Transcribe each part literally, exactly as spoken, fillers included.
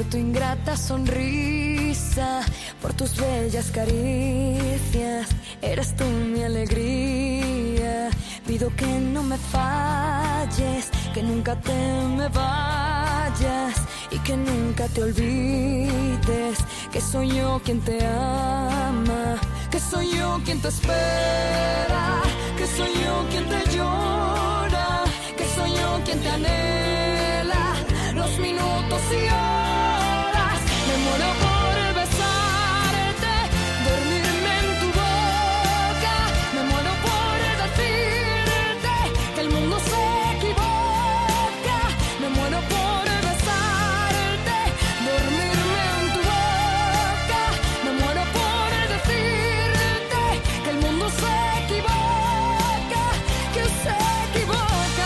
por tu ingrata sonrisa, por tus bellas caricias. Eres tú mi alegría. Pido que no me falles, que nunca te me vayas y que nunca te olvides que soy yo quien te ama, que soy yo quien te espera, que soy yo quien te llora, que soy yo quien te anhela los minutos y horas. Me muero por besarte, dormirme en tu boca. Me muero por decirte que el mundo se equivoca. Me muero por besarte, dormirme en tu boca. Me muero por decirte que el mundo se equivoca, que se equivoca,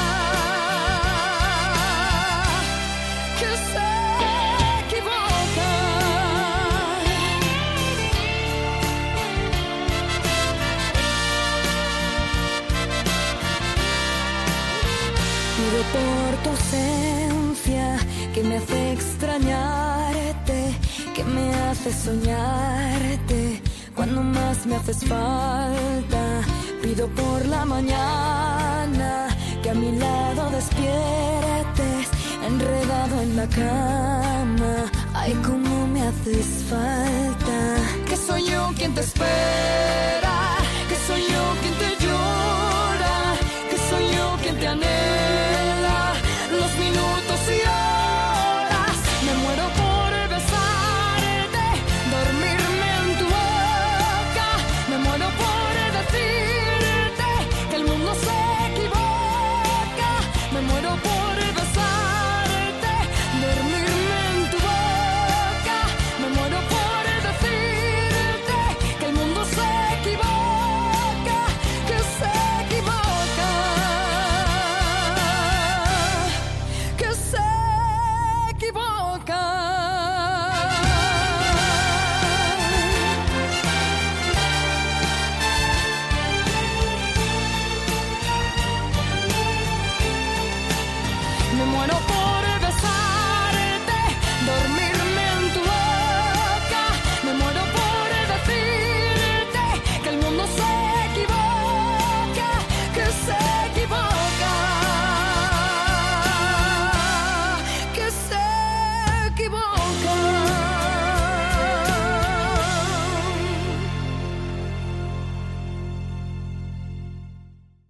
que se equivoca. Pido por tu ausencia, que me hace extrañarte, que me hace soñarte cuando más me haces falta. Pido por la mañana, que a mi lado despiertes, enredado en la cama. Ay, cómo me haces falta. Que soy yo quien te espera, que soy yo quien te